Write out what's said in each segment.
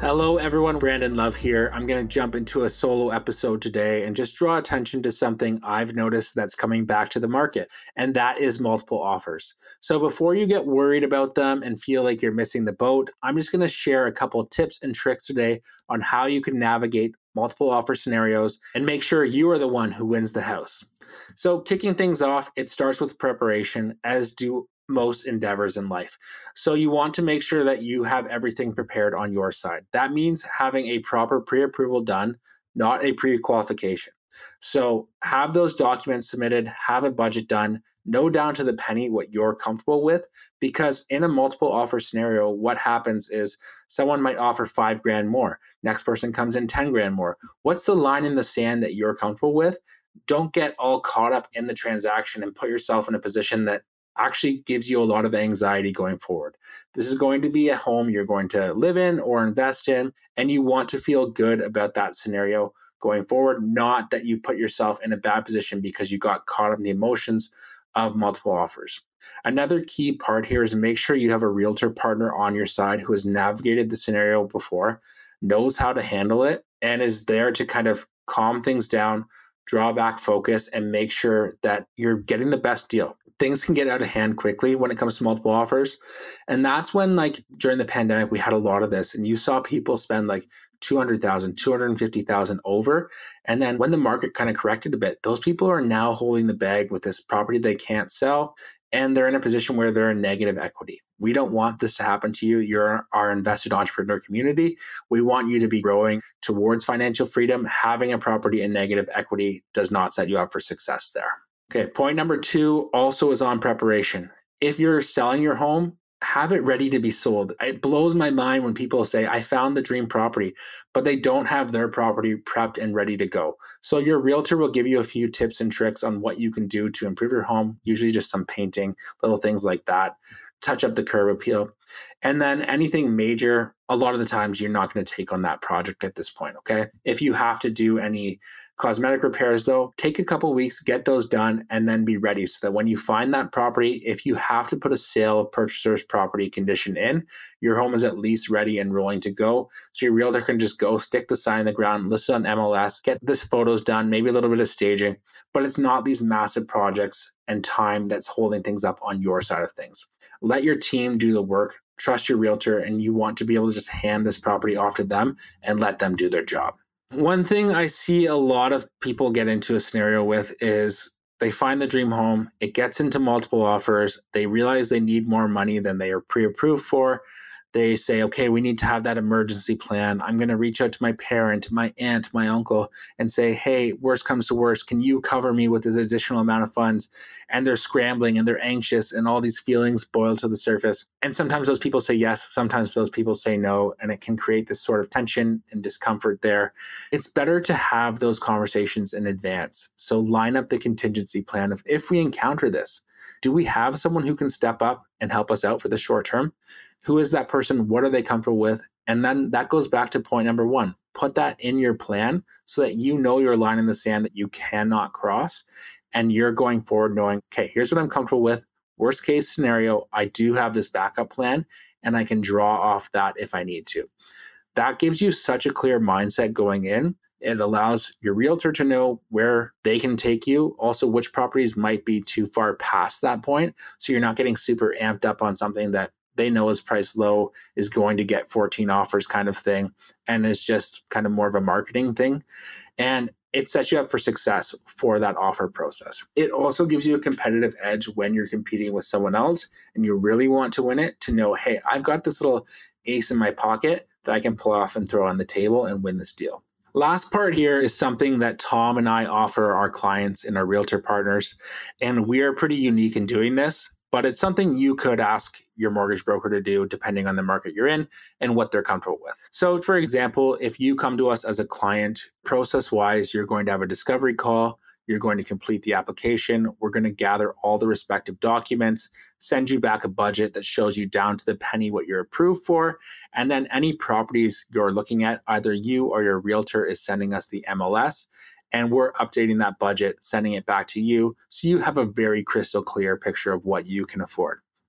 Hello, everyone. Brandon Love here. I'm going to jump into a solo episode today and just draw attention to something I've noticed that's coming back to the market, and that is multiple offers. So, before you get worried about them and feel like you're missing the boat, I'm just going to share a couple tips and tricks today on how you can navigate multiple offer scenarios and make sure you are the one who wins the house. So, kicking things off, it starts with preparation, as do most endeavors in life. So you want to make sure that you have everything prepared on your side. That means having a proper pre-approval done, not a pre-qualification. So have those documents submitted, have a budget done, know down to the penny what you're comfortable with, because in a multiple offer scenario, what happens is someone might offer 5 grand more. Next person comes in 10 grand more. What's the line in the sand that you're comfortable with? Don't get all caught up in the transaction and put yourself in a position that actually gives you a lot of anxiety going forward. This is going to be a home you're going to live in or invest in, and you want to feel good about that scenario going forward, not that you put yourself in a bad position because you got caught up in the emotions of multiple offers. Another key part here is make sure you have a realtor partner on your side who has navigated the scenario before, knows how to handle it, and is there to kind of calm things down, draw back focus, and make sure that you're getting the best deal. Things can get out of hand quickly when it comes to multiple offers. And that's when, like, during the pandemic, we had a lot of this. And you saw people spend like 200,000, 250,000 over. And then when the market kind of corrected a bit, those people are now holding the bag with this property they can't sell. And they're in a position where they're in negative equity. We don't want this to happen to you. You're our invested entrepreneur community. We want you to be growing towards financial freedom. Having a property in negative equity does not set you up for success there. Okay, point number 2 also is on preparation. If you're selling your home, have it ready to be sold. It blows my mind when people say, I found the dream property, but they don't have their property prepped and ready to go. So your realtor will give you a few tips and tricks on what you can do to improve your home, usually just some painting, little things like that, touch up the curb appeal. And then anything major, a lot of the times you're not going to take on that project at this point, okay? If you have to do any cosmetic repairs though, take a couple weeks, get those done, and then be ready so that when you find that property, if you have to put a sale of purchaser's property condition in, your home is at least ready and rolling to go. So your realtor can just go stick the sign in the ground, list it on MLS, get this photos done, maybe a little bit of staging, but it's not these massive projects and time that's holding things up on your side of things. Let your team do the work, trust your realtor, and you want to be able to just hand this property off to them and let them do their job. One thing I see a lot of people get into a scenario with is they find the dream home, it gets into multiple offers, they realize they need more money than they are pre-approved for. They say, okay, we need to have that emergency plan. I'm going to reach out to my parent, my aunt, my uncle, and say, hey, worst comes to worst, can you cover me with this additional amount of funds? And they're scrambling and they're anxious and all these feelings boil to the surface. And sometimes those people say yes, sometimes those people say no, and it can create this sort of tension and discomfort there. It's better to have those conversations in advance. So line up the contingency plan of, if we encounter this, do we have someone who can step up and help us out for the short term? Who is that person? What are they comfortable with? And then that goes back to point number 1. Put that in your plan so that you know your line in the sand that you cannot cross. And you're going forward knowing, okay, here's what I'm comfortable with. Worst case scenario, I do have this backup plan and I can draw off that if I need to. That gives you such a clear mindset going in. It allows your realtor to know where they can take you, also which properties might be too far past that point. So you're not getting super amped up on something that they know is priced low, is going to get 14 offers kind of thing, and is just kind of more of a marketing thing. And it sets you up for success for that offer process. It also gives you a competitive edge when you're competing with someone else and you really want to win it, to know, hey, I've got this little ace in my pocket that I can pull off and throw on the table and win this deal. Last part here is something that Tom and I offer our clients and our realtor partners, and we are pretty unique in doing this, but it's something you could ask your mortgage broker to do depending on the market you're in and what they're comfortable with. So for example, if you come to us as a client, process-wise, you're going to have a discovery call. You're going to complete the application. We're going to gather all the respective documents, send you back a budget that shows you down to the penny what you're approved for. And then any properties you're looking at, either you or your realtor is sending us the MLS, and we're updating that budget, sending it back to you. So you have a very crystal clear picture of what you can afford.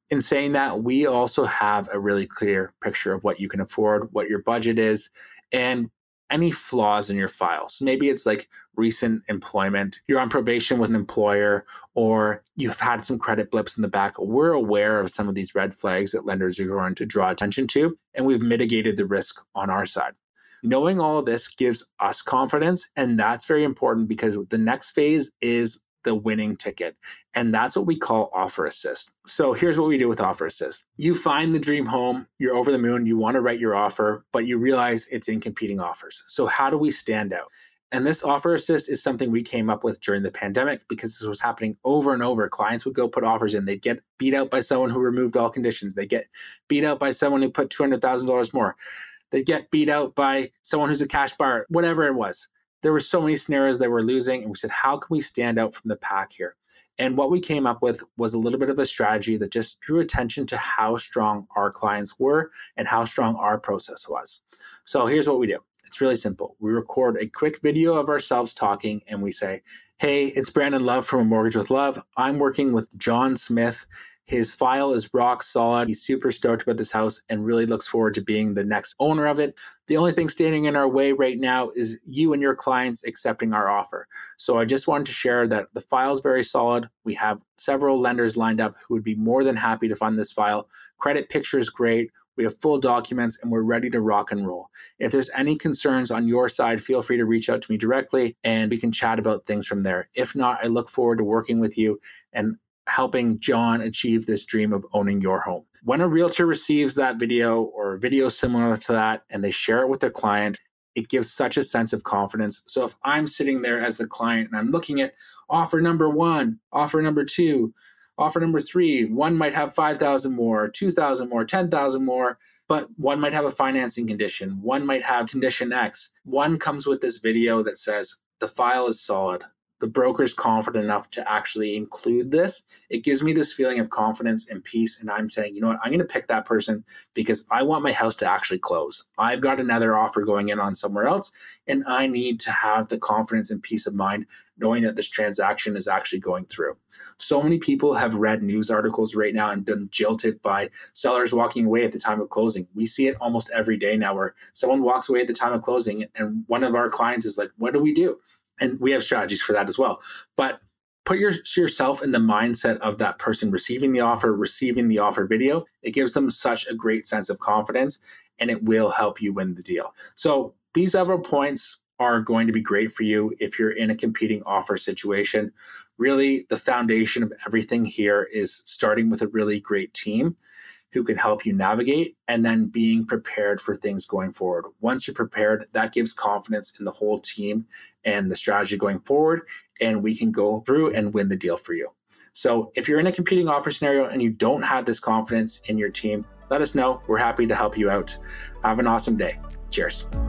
In saying that, we also have a really clear picture of what you can afford, what your budget is, and any flaws in your file. So maybe it's like recent employment, you're on probation with an employer, or you've had some credit blips in the back. We're aware of some of these red flags that lenders are going to draw attention to, and we've mitigated the risk on our side. Knowing all of this gives us confidence, and that's very important because the next phase is the winning ticket. And that's what we call Offer Assist. So here's what we do with Offer Assist. You find the dream home, you're over the moon, you want to write your offer, but you realize it's in competing offers. So how do we stand out? And this Offer Assist is something we came up with during the pandemic because this was happening over and over. Clients would go put offers in. They'd get beat out by someone who removed all conditions. They get beat out by someone who put $200,000 more. They'd get beat out by someone who's a cash buyer, whatever it was. There were so many scenarios they were losing, and we said, how can we stand out from the pack here? And what we came up with was a little bit of a strategy that just drew attention to how strong our clients were and how strong our process was. So here's what we do. It's really simple. We record a quick video of ourselves talking, and we say, hey, it's Brandon Love from A Mortgage with Love. I'm working with John Smith. His file is rock solid. He's super stoked about this house and really looks forward to being the next owner of it. The only thing standing in our way right now is you and your clients accepting our offer. So I just wanted to share that the file is very solid. We have several lenders lined up who would be more than happy to fund this file. Credit picture is great. We have full documents and we're ready to rock and roll. If there's any concerns on your side, feel free to reach out to me directly and we can chat about things from there. If not, I look forward to working with you and helping John achieve this dream of owning your home. When a realtor receives that video or a video similar to that and they share it with their client, it gives such a sense of confidence. So if I'm sitting there as the client and I'm looking at offer number 1, offer number 2, offer number 3, one might have 5,000 more, 2,000 more, 10,000 more, but one might have a financing condition. One might have condition X. One comes with this video that says the file is solid. The broker's confident enough to actually include this. It gives me this feeling of confidence and peace. And I'm saying, you know what, I'm going to pick that person because I want my house to actually close. I've got another offer going in on somewhere else, and I need to have the confidence and peace of mind knowing that this transaction is actually going through. So many people have read news articles right now and been jilted by sellers walking away at the time of closing. We see it almost every day now where someone walks away at the time of closing and one of our clients is like, what do we do? And we have strategies for that as well. But put yourself in the mindset of that person receiving the offer video. It gives them such a great sense of confidence, and it will help you win the deal. So these several points are going to be great for you if you're in a competing offer situation. Really, the foundation of everything here is starting with a really great team who can help you navigate, and then being prepared for things going forward. Once you're prepared, that gives confidence in the whole team and the strategy going forward, and we can go through and win the deal for you. So if you're in a competing offer scenario and you don't have this confidence in your team, let us know. We're happy to help you out. Have an awesome day. Cheers.